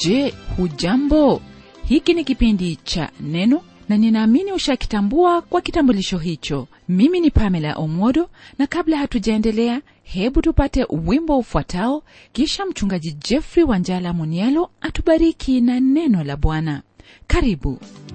Je, hujambo? Hiki ni kipindi cha Neno na ninaamini ushakitambua kwa kitambulisho hicho. Mimi ni Pamela Omodo, na kabla hatujaendelea, hebu tupate wimbo ufuatao, kisha mchungaji Jeffrey Wanjala Munialo atubariki na neno la Bwana. Karibu.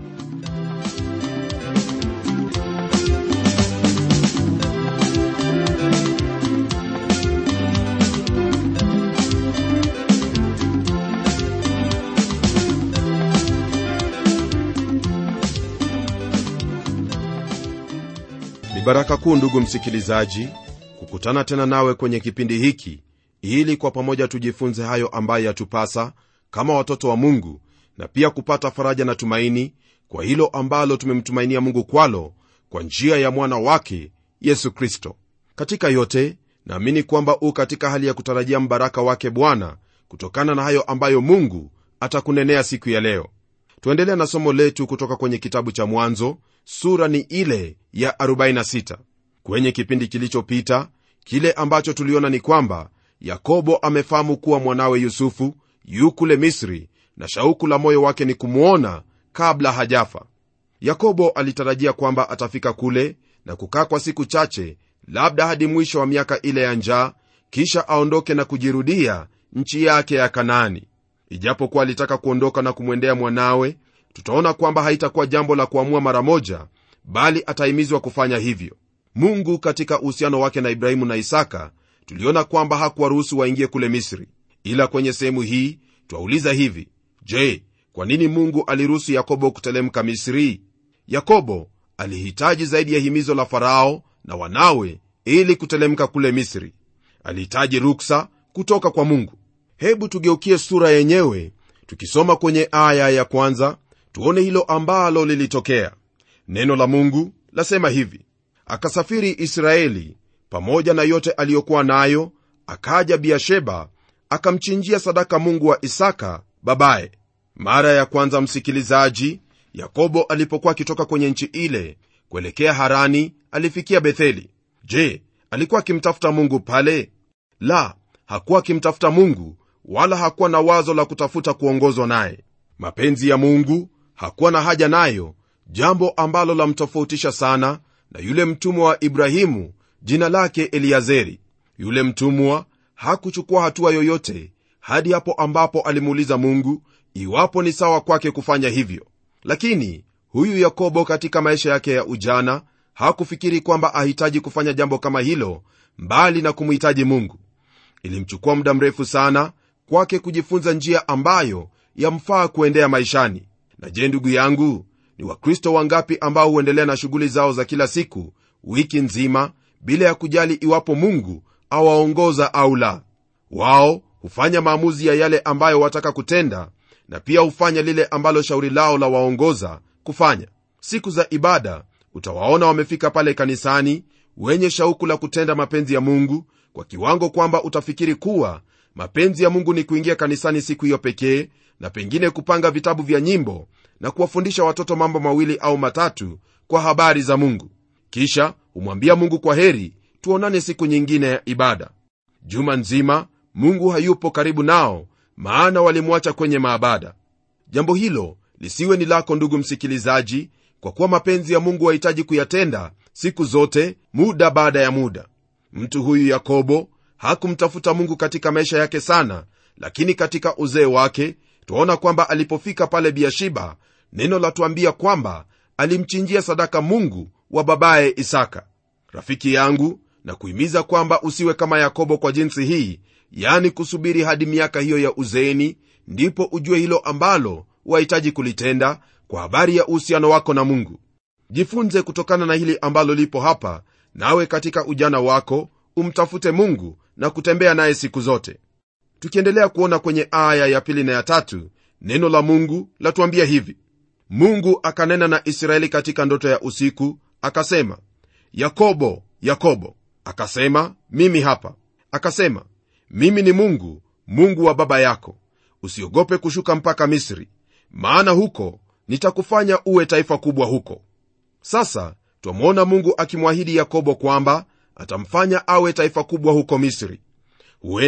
Baraka kuu ndugu msikilizaji, kukutana tena nawe kwenye kipindi hiki ili kwa pamoja tujifunze hayo ambayo yatupasa kama watoto wa Mungu, na pia kupata faraja na tumaini kwa hilo ambalo tumemtumainia Mungu kwalo kwa njia ya mwana wake Yesu Kristo. Katika yote naamini kwamba katika hali ya kutarajia mbaraka wake Bwana kutokana na hayo ambayo Mungu atakunenea siku ya leo. Tuendelea na somo letu kutoka kwenye kitabu cha Mwanzo, sura ni ile ya 46. Kwenye kipindi kilichopita, kile ambacho tuliona ni kwamba Yakobo amefahamu kuwa mwanawe Yusufu yu kule Misri, na shauku la moyo wake ni kumuona kabla hajafa. Yakobo alitarajia kwamba atafika kule na kukaa kwa siku chache, labda hadi mwisho wa miaka ile ya njaa, kisha aondoke na kujirudia nchi yake ya Kanaani. Ijapokuwa alitaka kuondoka na kumwendea mwanawe, tutaona kwamba haitakuwa jambo la kuamua mara moja, bali atahimizwa kufanya hivyo. Mungu katika uhusiano wake na Ibrahimu na Isaka, tuliona kwamba hakuwaruhusu waingie kule Misri. Ila kwenye sehemu hii twauliza hivi: je, kwa nini Mungu aliruhusu Yakobo kutelemka Misri? Yakobo alihitaji zaidi ya himizo la Farao na wanawe ili kutelemka kule Misri. Alihitaji ruksa kutoka kwa Mungu. Hebu tugeukie sura yenyewe, tukisoma kwenye aya ya kwanza, tuone hilo ambalo lilitokea. Neno la Mungu lasema hivi: akasafiri Israeli pamoja na yote aliyokuwa nayo, akaja Beersheba, akamchinjia sadaka Mungu wa Isaka babaye. Mara ya kwanza, msikilizaji, Yakobo alipokuwa akitoka kwenye nchi ile kuelekea Harani, alifikia Betheli. Je, alikuwa akimtafuta Mungu pale? La, hakuwa akimtafuta Mungu, wala hakuwa na wazo la kutafuta kuongozwa naye. Mapenzi ya Mungu hakuwa na haja nayo, jambo ambalo lamtofautisha sana na yule mtumwa wa Ibrahimu, jina lake Eliazeri. Yule mtumwa hakuchukua hatua yoyote hadi hapo ambapo alimuuliza Mungu iwapo ni sawa kwake kufanya hivyo. Lakini huyu Yakobo katika maisha yake ya ujana hakufikiri kwamba ahitaji kufanya jambo kama hilo, mbali na kumhitaji Mungu. Ilimchukua muda mrefu sana kwake kujifunza njia ambayo yamfaa kuendea maishani. Na je, ndugu yangu, ni Wakristo wangapi ambao huendelea na shughuli zao za kila siku, wiki nzima, bila ya kujali iwapo Mungu awaongoza au la? Wao hufanya maamuzi ya yale ambayo wataka kutenda, na pia hufanya lile ambalo shauri lao la waongoza kufanya. Siku za ibada utawaona wamefika pale kanisani wenye shauku la kutenda mapenzi ya Mungu, kwa kiwango kwamba utafikiri kuwa mapenzi ya Mungu ni kuingia kanisani siku hiyo pekee, na pengine kupanga vitabu vya nyimbo na kuwafundisha watoto mambo mawili au matatu kwa habari za Mungu. Kisha umwambia Mungu kwa heri, tuonane siku nyingine ya ibada. Juma nzima Mungu hayupo karibu nao, maana walimwacha kwenye maabada. Jambo hilo lisiwe ni lako ndugu msikilizaji, kwa kuwa mapenzi ya Mungu hahitaji kuyatenda siku zote, muda baada ya muda. Mtu huyu Yakobo hakumtafuta Mungu katika maisha yake sana, lakini katika uzee wake tuona kwamba alipofika pale Beersheba, neno la tuambia kwamba alimchinjia sadaka Mungu wa babaye Isaka. Rafiki yangu, na kuhimiza kwamba usiwe kama Yakobo kwa jinsi hii, yani kusubiri hadi miaka hiyo ya uzeeni ndipo ujue hilo ambalo wahitaji kulitenda kwa habari ya uhusiano wako na Mungu. Jifunze kutokana na hili ambalo lipo hapa, nawe katika ujana wako umtafute Mungu na kutembea naye siku zote. Tukiendelea kuona kwenye aya ya 2 na ya 3, neno la Mungu latuambia hivi: Mungu akanena na Israeli katika ndoto ya usiku, akasema, Yakobo, Yakobo. Akasema, mimi hapa. Akasema, mimi ni Mungu, Mungu wa baba yako. Usiogope kushuka mpaka Misri, maana huko nitakufanya uwe taifa kubwa huko. Sasa twamwona Mungu akimwahidi Yakobo kwamba atamfanya awe taifa kubwa huko Misri. Huenda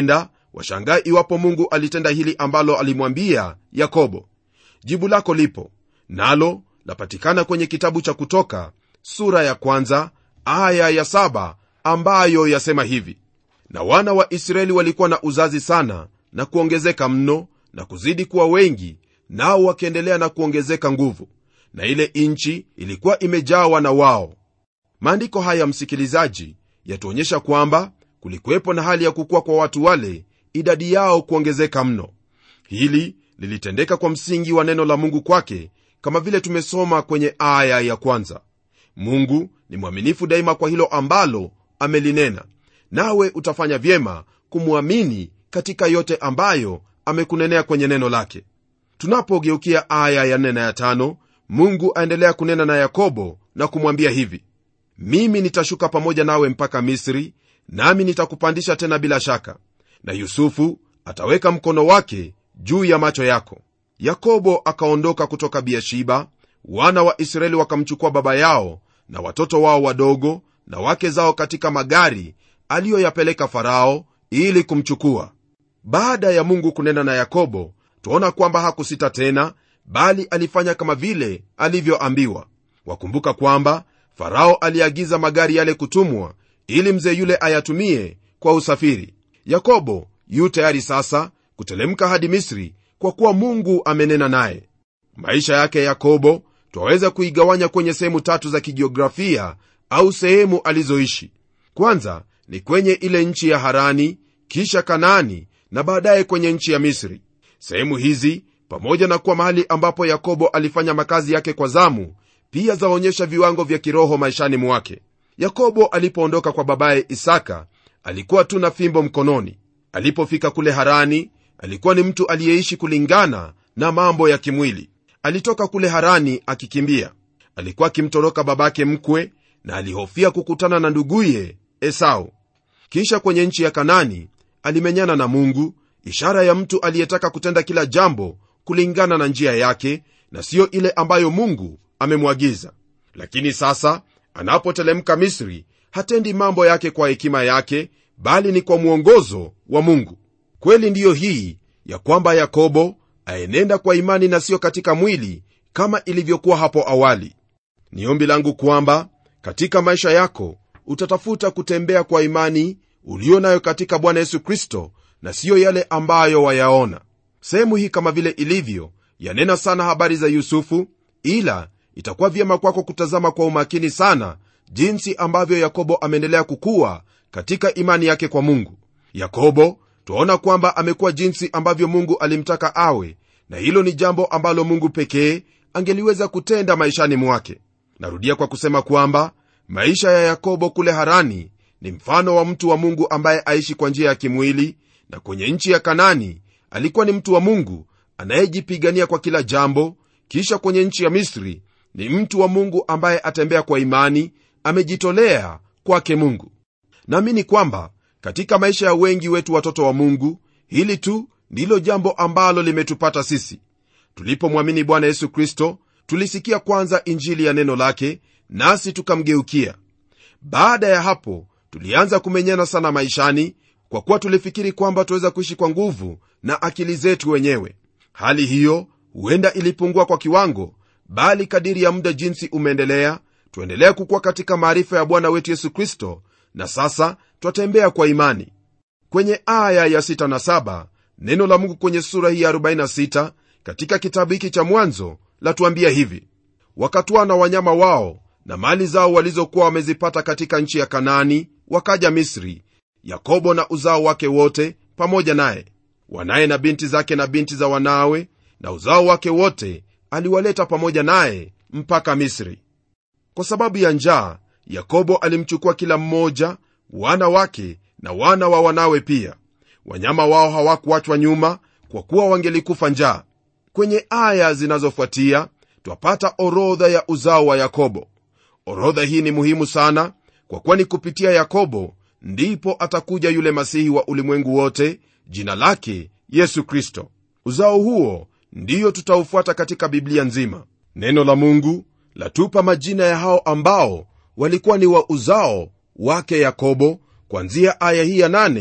washangaa iwapo Mungu alitenda hili ambalo alimwambia Yakobo. Jibu lako lipo, nalo lapatikana kwenye kitabu cha Kutoka sura ya 1 aya ya 7, ambayo yasema hivi: na wana wa Israeli walikuwa na uzazi sana na kuongezeka mno na kuzidi kuwa wengi, nao wakiendelea na kuongezeka nguvu, na ile nchi ilikuwa imejawa na wao. Maandiko haya, msikilizaji, yatuonyesha kwamba kulikuwepo na hali ya kukua kwa watu wale, idadi yao kuongezeka mno. Hili lilitendeka kwa msingi wa neno la Mungu kwake, kama vile tumesoma kwenye aya ya 1. Mungu ni mwaminifu daima kwa hilo ambalo amelinena, nawe utafanya vyema kumwamini katika yote ambayo amekunenea kwenye neno lake. Tunapogeukia aya ya 4 na ya 5, Mungu aendelea kunena na Yakobo na kumwambia hivi: mimi nitashuka pamoja nawe mpaka Misri, nami nitakupandisha tena bila shaka, na Yusufu ataweka mkono wake juu ya macho yako. Yakobo akaondoka kutoka Beer-sheba, wana wa Israeli wakamchukua baba yao na watoto wao wadogo na wake zao katika magari aliyoyapeleka Farao ili kumchukua. Baada ya Mungu kunena na Yakobo, tuona kwamba hakusita tena, bali alifanya kama vile alivyoambiwa. Wakumbuka kwamba Farao aliagiza magari yale kutumwa ili mzee yule ayatumie kwa usafiri. Yakobo yu tayari sasa kutelemka hadi Misri, kwa kuwa Mungu amenena naye. Maisha yake Yakobo twaweza kuigawanya kwenye sehemu 3 za kijiografia au sehemu alizoishi. Kwanza ni kwenye ile nchi ya Harani, kisha Kanaani, na baadaye kwenye nchi ya Misri. Sehemu hizi, pamoja na kuwa mahali ambapo Yakobo alifanya makazi yake kwa zamu, pia zaonyesha viwango vya kiroho maishani mwake. Yakobo alipoondoka kwa babaye Isaka, alikuwa tu na fimbo mkononi. Alipofika kule Harani, alikuwa ni mtu aliyeishi kulingana na mambo ya kimwili. Alitoka kule Harani akikimbia. Alikuwa akimtoroka babake mkwe, na alihofia kukutana na nduguye Esau. Kisha kwenye nchi ya Kanaani alimenyana na Mungu, ishara ya mtu aliyetaka kutenda kila jambo kulingana na njia yake na siyo ile ambayo Mungu amemwagiza. Lakini sasa anapotelemka Misri, hatendi mambo yake kwa hekima yake, bali ni kwa mwongozo wa Mungu. Kweli ndiyo hii ya kwamba Yakobo aenenda kwa imani na sio katika mwili kama ilivyokuwa hapo awali. Ni ombi langu kwamba katika maisha yako utatafuta kutembea kwa imani ulio nayo katika Bwana Yesu Kristo, na siyo yale ambayo wayaona. Sehemu hii kama vile ilivyo yanena sana habari za Yusufu, ila itakuwa vyema kwako kutazama kwa umakini sana jinsi ambavyo Yakobo ameendelea kukua katika imani yake kwa Mungu. Yakobo tuona kwamba amekuwa jinsi ambavyo Mungu alimtaka awe, na hilo ni jambo ambalo Mungu pekee angeliweza kutenda maishani mwake. Narudia kwa kusema kwamba maisha ya Yakobo kule Harani ni mfano wa mtu wa Mungu ambaye aishi kwa njia ya kimwili, na kwenye nchi ya Kanaani alikuwa ni mtu wa Mungu anayejipigania kwa kila jambo. Kisha kwenye nchi ya Misri ni mtu wa Mungu ambaye atembea kwa imani, amejitolea kwake Mungu. Naamini kwamba katika maisha ya wengi wetu watoto wa Mungu, hili tu ndilo jambo ambalo limetupata sisi. Tulipomwamini Bwana Yesu Kristo, tulisikia kwanza injili ya neno lake, nasi tukamgeukia. Baada ya hapo tulianza kumenyana sana maishani, kwa kuwa tulifikiri kwamba tuweza kuishi kwa nguvu na akili zetu wenyewe. Hali hiyo huenda ilipungua kwa kiwango, bali kadiri ya muda jinsi umeendelea, tuendelea kukua katika maarifa ya Bwana wetu Yesu Kristo, na sasa twatembea kwa imani. Kwenye aya ya 6 na 7, neno la Mungu kwenye sura hii ya 46 katika kitabu hiki cha Mwanzo latuambia hivi: wakatwaa na wanyama wao na mali zao walizokuwa wamezipata katika nchi ya Kanaani, wakaja Misri, Yakobo na uzao wake wote pamoja naye, wanaye na binti zake na binti za wanawe, na uzao wake wote aliwaleta pamoja naye mpaka Misri. Kwa sababu ya njaa, Yakobo alimchukua kila mmoja, wana wake na wana wa wanawe pia. Wanyama wao hawakuachwa nyuma, kwa kuwa wangelikufa njaa. Kwenye aya zinazofuatia twapata orodha ya uzao wa Yakobo. Orodha hii ni muhimu sana, kwa kuwa ni kupitia Yakobo ndipo atakuja yule Masihi wa ulimwengu wote, jina lake Yesu Kristo. Uzao huo ndiyo tutaufuata katika Biblia nzima. Neno la Mungu latupa majina ya hao ambao walikuwa ni wa uzao wake Yakobo, kuanzia aya hii ya 8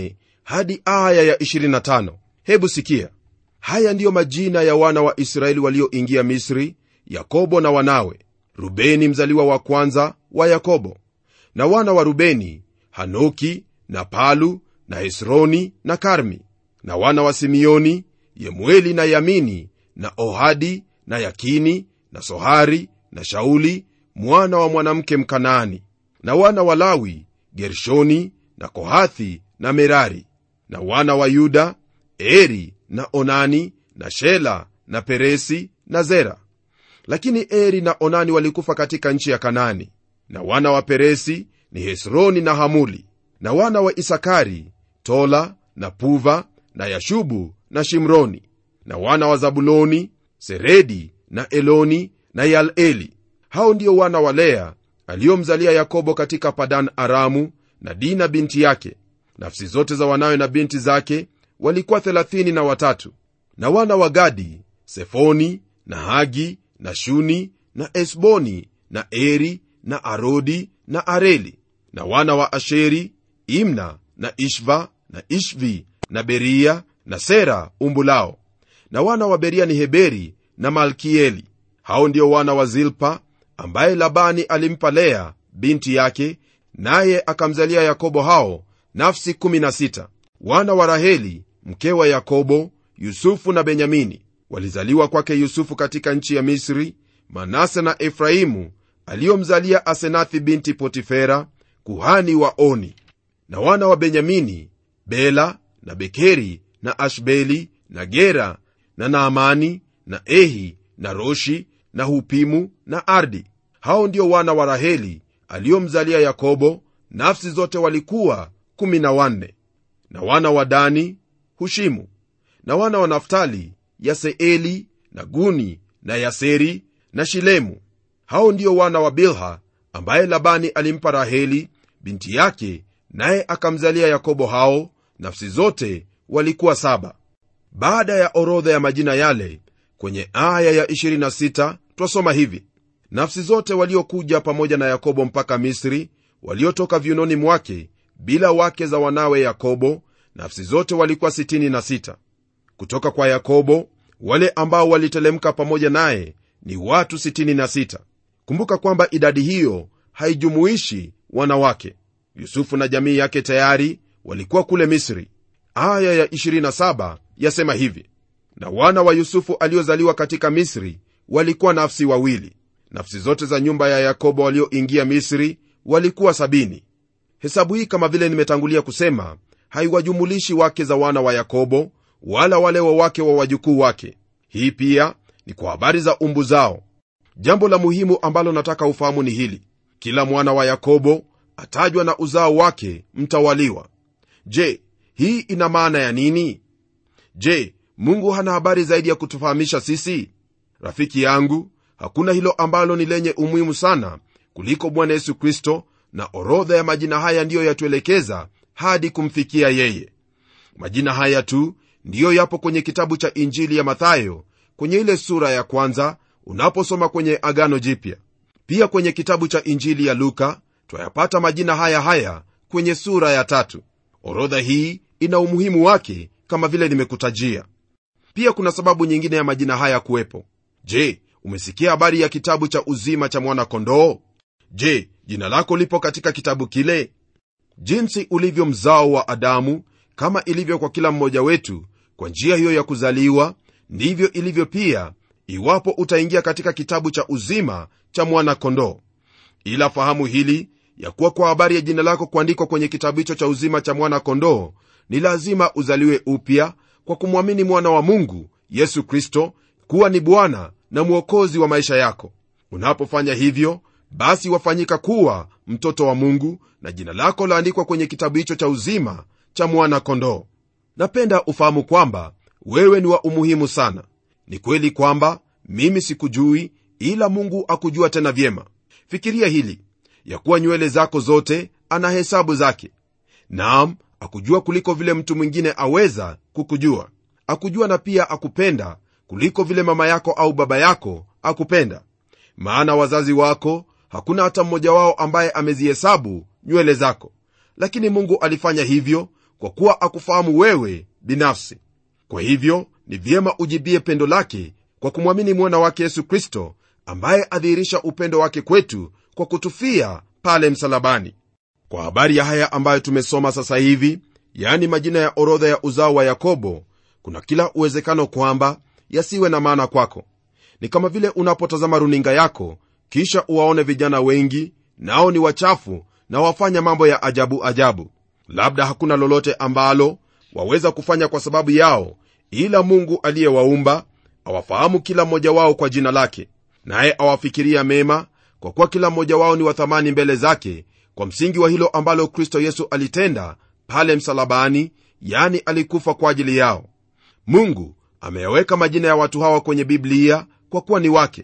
hadi aya ya 25. Hebu sikia. Haya ndiyo majina ya wana wa Israeli walioingia Misri, Yakobo na wanawe. Rubeni mzaliwa wa kwanza wa Yakobo. Na wana wa Rubeni, Hanoki na Palu na Hesroni na Karmi. Na wana wa Simeoni, Yemueli na Yamini na Ohadi na Yakini na Sohari na Shauli mwana wa mwanamke Mkanaani. Na wana wa Lawi, Gershoni na Kohathi na Merari. Na wana wa Yuda, Eri na Onani na Shela na Peresi na Zera. Lakini Eri na Onani walikufa katika nchi ya Kanaani. Na wana wa Peresi ni Hesroni na Hamuli. Na wana wa Isakari, Tola na Puva na Yashubu na Shimroni. Na wana wa Zabuloni, Seredi na Eloni na Yaleli. Hao ndio wana wa Lea aliyomzalia Yakobo katika Padan Aramu, na Dina binti yake. Nafsi zote za wanawe na binti zake walikuwa 33. Na wana wa Gadi, Sefoni na Hagi na Shuni na Esboni na Eri na Arodi na Areli. Na wana wa Asheri, Imna na Ishva na Ishvi na Beria na Sera umbulao. Na wana wa Beria ni Heberi na Malkieli. Hao ndio wana wa Zilpa ambaye Labani alimpa Lea binti yake, naye akamzalia Yakobo hao nafsi 16. Wana wa Raheli mkewa Yakobo, Yusufu na Benyamini. Walizaliwa kwake Yusufu katika nchi ya Misri, Manase na Efraimu aliyomzalia Asenathi binti Potifera kuhani wa Oni. Na wana wa Benyamini, Bela na Bekeri na Ashbeli na Gera na Naamani na Ehi na Roshi na Hupimu na Ardi. Hao ndio wana wa Raheli aliyomzalia Yakobo, nafsi zote walikuwa 14. Na wana wa Dani, Hushimu. Na wana wa Naftali, Yaseeli na Guni na Yaseri na Shilemu. Hao ndio wana wa Bilha ambaye Labani alimpa Raheli binti yake, naye akamzalia Yakobo hao, nafsi zote walikuwa 7. Baada ya orodha ya majina yale, kwenye aya ya 26 twasoma hivi: nafsi zote waliokuja pamoja na Yakobo mpaka Misri, waliotoka viunoni mwake bila wake za wanawe Yakobo, nafsi zote walikuwa 66. Kutoka kwa Yakobo, wale ambao walitelemka pamoja naye ni watu 66. Kumbuka kwamba idadi hiyo haijumuishi wanawake. Yusufu na jamii yake tayari walikuwa kule Misri. Aya ya 27 yasema hivi: na wana wa Yusufu aliozaliwa katika Misri walikuwa nafsi 2. Nafsi zote za nyumba ya Yakobo walioingia Misri walikuwa 70. Hesabu hii, kama vile nimetangulia kusema, haiwajumulishi wake za wana wa Yakobo wala wale wa wake wa wajukuu wake. Hii pia ni kwa habari za umbu zao. Jambo la muhimu ambalo nataka ufahamu ni hili: kila mwana wa Yakobo atajwa na uzao wake mtawaliwa. Je, hii ina maana ya nini? Je, Mungu hana habari zaidi ya kutufahamisha sisi? Rafiki yangu, hakuna hilo ambalo ni lenye umuhimu sana kuliko Bwana Yesu Kristo, na orodha ya majina haya ndiyo yatuelekeza hadi kumfikia yeye. Majina haya tu ndiyo yapo kwenye kitabu cha Injili ya Mathayo kwenye ile sura ya 1 unaposoma kwenye Agano Jipya. Pia kwenye kitabu cha Injili ya Luka twayapata majina haya kwenye sura ya 3. Orodha hii ina umuhimu wake kama vile nimekutajia. Pia kuna sababu nyingine ya majina haya kuwepo. Je, umesikia habari ya kitabu cha uzima cha mwana kondoo? Je, jina lako lipo katika kitabu kile? Jinsi ulivyo mzao wa Adamu, kama ilivyo kwa kila mmoja wetu kwa njia hiyo ya kuzaliwa, ndivyo ilivyo pia iwapo utaingia katika kitabu cha uzima cha mwana kondoo. Ila fahamu hili, ya kuwa kwa habari ya jina lako kuandikwa kwenye kitabu hicho cha uzima cha mwana kondoo, ni lazima uzaliwe upya kwa kumwamini mwana wa Mungu Yesu Kristo kuwa ni Bwana na Mwokozi wa maisha yako. Unapofanya hivyo, basi wafanyika kuwa mtoto wa Mungu na jina lako laandikwa kwenye kitabu hicho cha uzima cha mwana kondoo. Napenda ufahamu kwamba wewe ni wa umuhimu sana. Ni kweli kwamba mimi sikujui, ila Mungu akujua tena vyema. Fikiria hili, ya kuwa nywele zako zote ana hesabu zake. Naam, akujua kuliko vile mtu mwingine aweza kukujua. Akujua na pia akupenda kuliko vile mama yako au baba yako akupenda. Maana wazazi wako hakuna hata mmoja wao ambaye amezihesabu nywele zako, lakini Mungu alifanya hivyo kwa kuwa akufahamu wewe binafsi. Kwa hivyo ni vyema ujibie pendo lake kwa kumwamini mwana wake Yesu Kristo, ambaye adhihirisha upendo wake kwetu kwa kutufia pale msalabani. Kwa habari ya haya ambayo tumesoma sasa hivi, yaani majina ya orodha ya uzao wa Yakobo, kuna kila uwezekano kwamba yasiwe na maana kwako. Ni kama vile unapotazama runinga yako kisha uwaone vijana wengi, nao ni wachafu na wafanya mambo ya ajabu ajabu. Labda hakuna lolote ambalo waweza kufanya kwa sababu yao, ila Mungu aliyewaumba awafahamu kila mmoja wao kwa jina lake, naye awafikiria mema, kwa kuwa kila mmoja wao ni wa thamani mbele zake, kwa msingi wa hilo ambalo Kristo Yesu alitenda pale msalabani, yani alikufa kwa ajili yao. Mungu ameyaweka majina ya watu hawa kwenye Biblia kwa kuwa ni wake.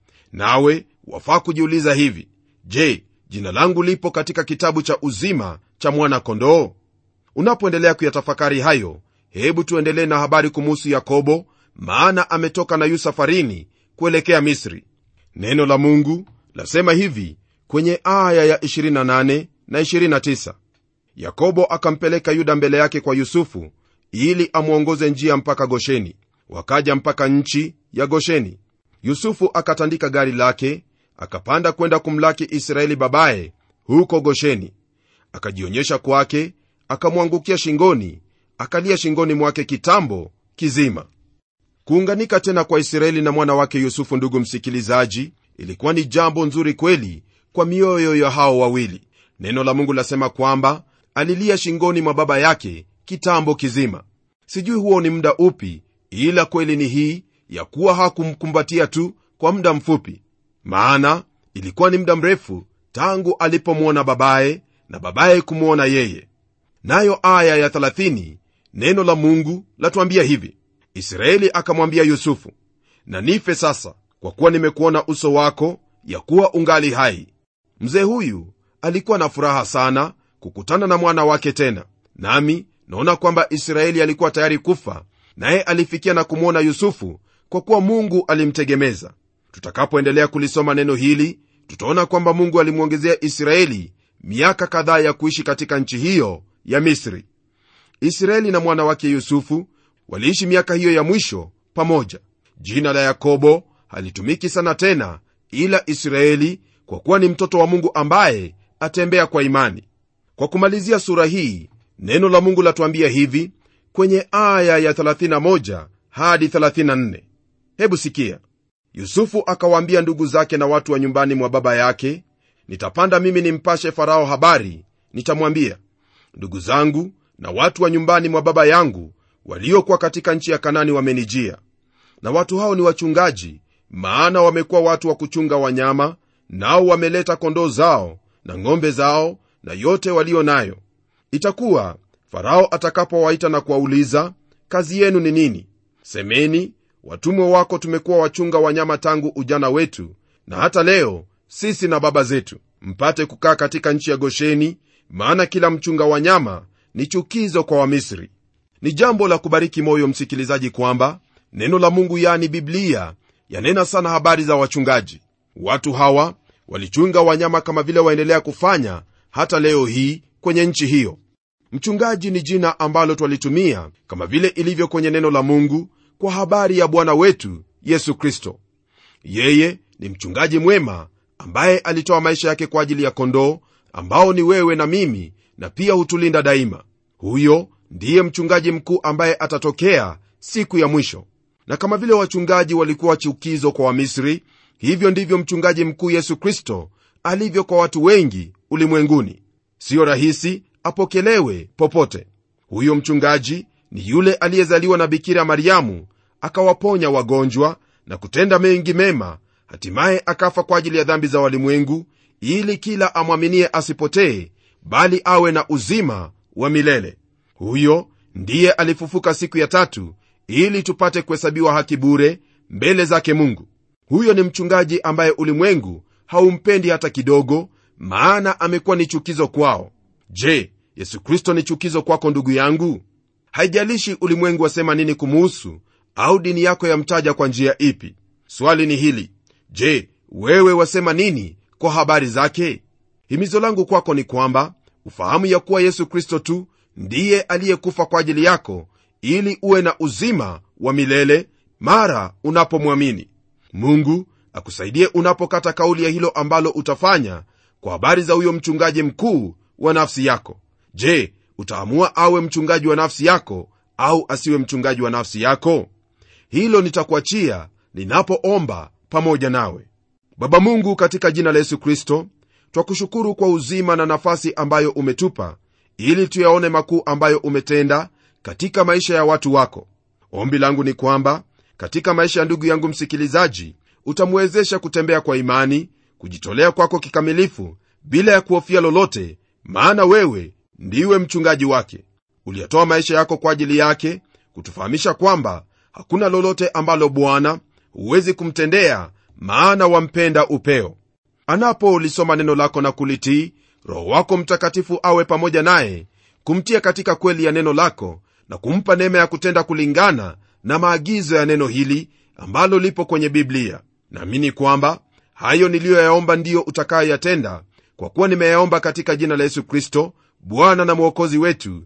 Nawe wafaa kujiuliza hivi: je, jina langu lipo katika kitabu cha uzima cha mwana kondoo? Unapoendelea kuyatafakari hayo, hebu tuendelee na habari kumuhusu Yakobo, maana ametoka na yu safarini kuelekea Misri. Neno la Mungu lasema hivi kwenye aya ya 28 na 29: Yakobo akampeleka Yuda mbele yake kwa Yusufu ili amuongoze njia mpaka Gosheni. Wakaja mpaka nchi ya Gosheni. Yusufu akatandika gari lake, akapanda kwenda kumlaki Israeli babaye huko Gosheni. Akajionyesha kwake, akamwangukia shingoni, akalia shingoni mwake kitambo kizima. Kuunganika tena kwa Israeli na mwana wake Yusufu, ndugu msikilizaji, ilikuwa ni jambo nzuri kweli kwa mioyo ya hao wawili. Neno la Mungu lasema kwamba alilia shingoni mwa baba yake kitambo kizima. Sijui huo ni muda upi, ila kweli ni hii ya kuwa hakumkumbatia tu kwa muda mfupi, maana ilikuwa ni muda mrefu tangu alipomwona babaye na babaye kumwona yeye. Nayo aya ya 30 neno la Mungu latuambia hivi: Israeli akamwambia Yusufu, na nife sasa, kwa kuwa nimekuona uso wako ya kuwa ungali hai. Mzee huyu alikuwa na furaha sana kukutana na mwana wake tena, nami naona kwamba Israeli alikuwa tayari kufa, naye alifikia na kumwona Yusufu kwa kuwa Mungu alimtegemeza. Tutakapoendelea kulisoma neno hili, tutaona kwamba Mungu alimwongezea Israeli miaka kadhaa ya kuishi katika nchi hiyo ya Misri. Israeli na mwana wake Yusufu waliishi miaka hiyo ya mwisho pamoja. Jina la Yakobo halitumiki sana tena, ila Israeli, kwa kuwa ni mtoto wa Mungu ambaye atembea kwa imani. Kwa kumalizia sura hii, neno la Mungu latuambia hivi kwenye aya ya 31 hadi 34. Hebu sikia: Yusufu akawaambia ndugu zake na watu wa nyumbani mwa baba yake, nitapanda mimi nimpashe Farao habari, nitamwambia, ndugu zangu na watu wa nyumbani mwa baba yangu waliokuwa katika nchi ya Kanani wamenijia, na watu hao ni wachungaji, maana wamekuwa watu wa kuchunga wanyama, nao wameleta kondoo zao na ng'ombe zao na yote walio nayo. Itakuwa Farao atakapowaita na kuwauliza, kazi yenu ni nini? Semeni, watumwa wako tumekuwa wachunga wanyama tangu ujana wetu, na hata leo sisi na baba zetu, mpate kukaa katika nchi ya Gosheni, maana kila mchunga wanyama ni chukizo kwa Wamisri. Ni jambo la kubariki moyo, msikilizaji, kwamba neno la Mungu, yani Biblia, yanena sana habari za wachungaji. Watu hawa walichunga wanyama kama vile waendelea kufanya hata leo hii kwenye nchi hiyo. Mchungaji ni jina ambalo twalitumia kama vile ilivyo kwenye neno la Mungu kwa habari ya Bwana wetu Yesu Kristo. Yeye ni mchungaji mwema ambaye alitoa maisha yake kwa ajili ya kondoo ambao ni wewe na mimi, na pia hutulinda daima. Huyo ndiye mchungaji mkuu ambaye atatokea siku ya mwisho. Na kama vile wachungaji walikuwa chukizo kwa Wamisri, hivyo ndivyo mchungaji mkuu Yesu Kristo alivyo kwa watu wengi ulimwenguni. Sio rahisi apokelewe popote. Huyo mchungaji ni yule aliyezaliwa na Bikira Mariamu, akawaponya wagonjwa na kutenda mengi mema, hatimaye akafa kwa ajili ya dhambi za walimwengu, ili kila amwaminie asipotee, bali awe na uzima wa milele. Huyo ndiye alifufuka siku ya tatu ili tupate kuhesabiwa haki bure mbele zake Mungu. Huyo ni mchungaji ambaye ulimwengu haumpendi hata kidogo, maana amekuwa ni chukizo kwao. Je, Yesu Kristo ni chukizo kwako ndugu yangu? Haijalishi ulimwengu wasema nini kumuhusu, au dini yako yamtaja kwa njia ipi. Swali ni hili: je, wewe wasema nini kwa habari zake? Himizo langu kwako ni kwamba ufahamu ya kuwa Yesu Kristo tu ndiye aliyekufa kwa ajili yako ili uwe na uzima wa milele mara unapomwamini. Mungu akusaidie unapokata kauli ya hilo ambalo utafanya kwa habari za huyo mchungaji mkuu wa nafsi yako. Je, utaamua awe mchungaji wa nafsi yako au asiwe mchungaji wa nafsi yako? Hilo nitakuachia ninapoomba pamoja nawe. Baba Mungu, katika jina la Yesu Kristo, twakushukuru kwa uzima na nafasi ambayo umetupa ili tuyaone makuu ambayo umetenda katika maisha ya watu wako. Ombi langu ni kwamba katika maisha ya ndugu yangu msikilizaji utamwezesha kutembea kwa imani, kujitolea kwako kikamilifu bila ya kuhofia lolote, maana wewe ndiwe mchungaji wake. Uliyatoa maisha yako kwa ajili yake, kutufahamisha kwamba hakuna lolote ambalo Bwana huwezi kumtendea, maana wampenda upeo. Anapolisoma neno lako na kulitii, Roho wako Mtakatifu awe pamoja naye, kumtia katika kweli ya neno lako na kumpa neema ya kutenda kulingana na maagizo ya neno hili ambalo lipo kwenye Biblia. Naamini kwamba hayo niliyoyaomba ndiyo utakayoyatenda, kwa kuwa nimeyaomba katika jina la Yesu Kristo, Bwana na Mwokozi wetu.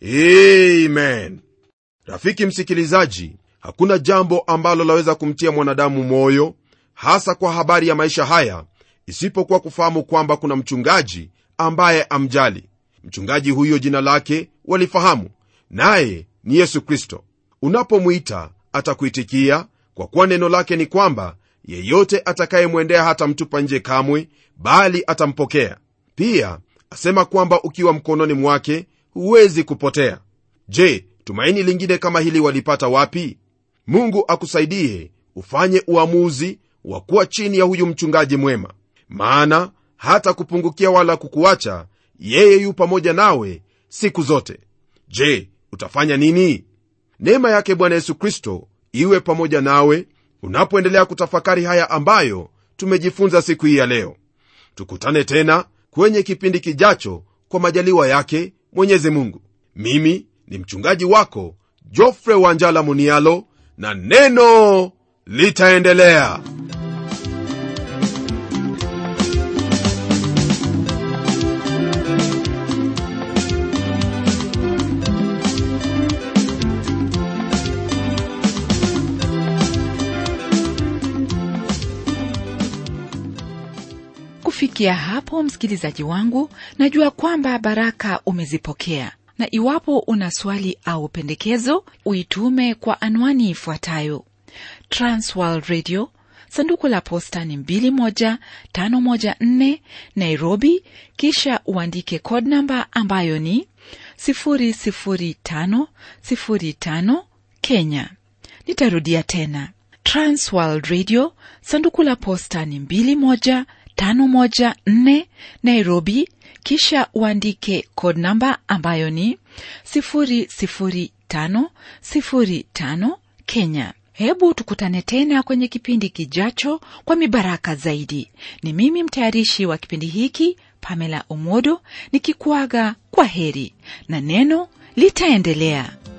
Amen. Rafiki msikilizaji, hakuna jambo ambalo laweza kumtia mwanadamu moyo, hasa kwa habari ya maisha haya, isipokuwa kufahamu kwamba kuna mchungaji ambaye amjali. Mchungaji huyo jina lake walifahamu, naye ni Yesu Kristo. Unapomwita atakuitikia, kwa kuwa neno lake ni kwamba yeyote atakayemwendea hatamtupa nje kamwe, bali atampokea. Pia asema kwamba ukiwa mkononi mwake huwezi kupotea. Je, tumaini lingine kama hili walipata wapi? Mungu akusaidie ufanye uamuzi wa kuwa chini ya huyu mchungaji mwema, maana hata kupungukia wala kukuacha. Yeye yu pamoja nawe siku zote. Je, utafanya nini? Neema yake Bwana Yesu Kristo iwe pamoja nawe unapoendelea kutafakari haya ambayo tumejifunza siku hii ya leo. Tukutane tena kwenye kipindi kijacho kwa majaliwa yake Mwenyezi Mungu. Mimi ni mchungaji wako Geoffrey Wanjala Munialo, na neno litaendelea. Kufikia hapo, msikilizaji wangu, najua kwamba baraka umezipokea, na iwapo una swali au pendekezo, uitume kwa anwani ifuatayo: Transworld Radio, sanduku la posta ni 21514 Nairobi, kisha uandike code number ambayo ni 00505 Kenya. Nitarudia tena: Transworld Radio, sanduku la posta ni 21514 Nairobi, kisha uandike code number ambayo ni 00505 Kenya. Hebu tukutane tena kwenye kipindi kijacho kwa mibaraka zaidi. Ni mimi mtayarishi wa kipindi hiki, Pamela Omodo, nikikuaga kwa heri, na neno litaendelea.